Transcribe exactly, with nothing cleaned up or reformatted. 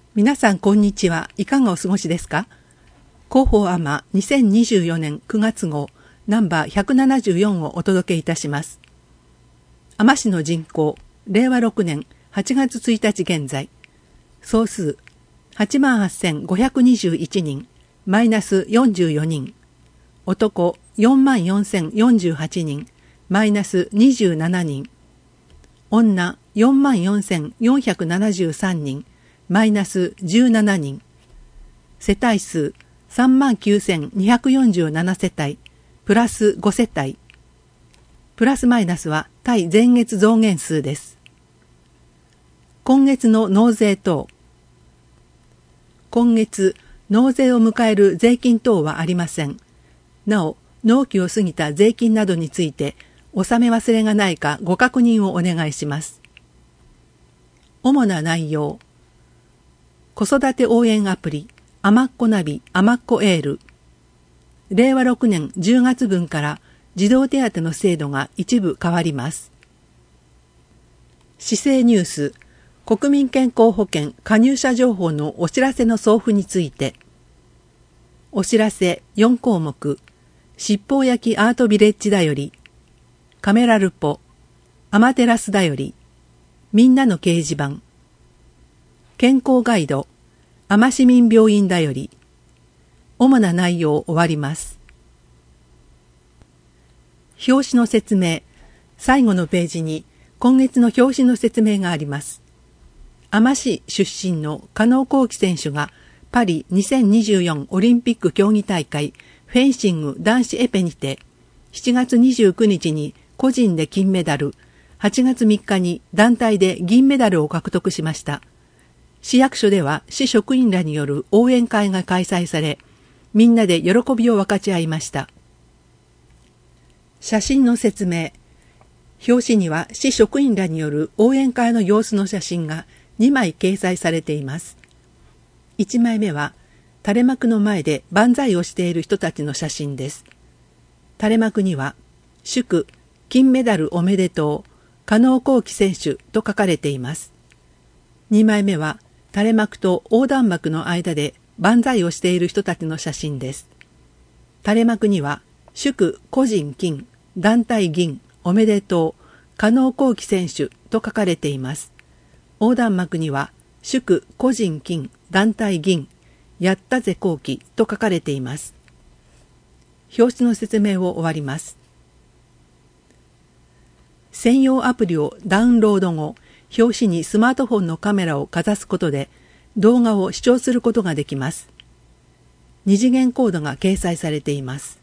皆さんこんにちは。いかがお過ごしですか？広報アマにせんにじゅうよねんくがつ号ナンバーひゃくななじゅうよんをお届けいたします。あま市の人口、れいわろくねんはちがつついたち現在、総数 はちまんはっせんごひゃくにじゅういちにん、マイナスよんじゅうよにん、男 よんまんよんせんよんじゅうはちにん、マイナスにじゅうななにん、女 よんまんよんせんよんひゃくななじゅうさんにん、マイナスじゅうななにん、世帯数 さんまんきゅうせんにひゃくよんじゅうなな 世帯、プラスご世帯、プラスマイナスは対前月増減数です。今月の納税等。今月、納税を迎える税金等はありません。なお、納期を過ぎた税金などについて、納め忘れがないかご確認をお願いします。主な内容。子育て応援アプリ、あまっこナビ、あまっこエール。れいわろくねんじゅうがつぶんから児童手当の制度が一部変わります。市政ニュース、国民健康保険加入者情報のお知らせの送付について。お知らせよんこうもく、七宝焼きアートビレッジだより、カメラルポ、アマテラスだより、みんなの掲示板、健康ガイド、あま市民病院だより、主な内容終わります。表紙の説明、最後のページに今月の表紙の説明があります。あま市出身の加納幸輝選手がパリにせんにじゅうよんオリンピック競技大会フェンシング男子エペにてしちがつにじゅうくにちに個人で金メダル、はちがつみっかに団体で銀メダルを獲得しました。市役所では市職員らによる応援会が開催され、みんなで喜びを分かち合いました。写真の説明。表紙には市職員らによる応援会の様子の写真がにまい掲載されています。いちまいめは垂れ幕の前で万歳をしている人たちの写真です。垂れ幕には祝金メダルおめでとう加納幸輝選手と書かれています。にまいめは垂れ幕と横断幕の間で万歳をしている人たちの写真です。垂れ幕には祝個人金団体銀おめでとう加納幸輝選手と書かれています。横断幕には祝個人金団体銀やったぜ幸輝と書かれています。表紙の説明を終わります。専用アプリをダウンロード後、表紙にスマートフォンのカメラをかざすことで動画を視聴することができます。二次元コードが掲載されています。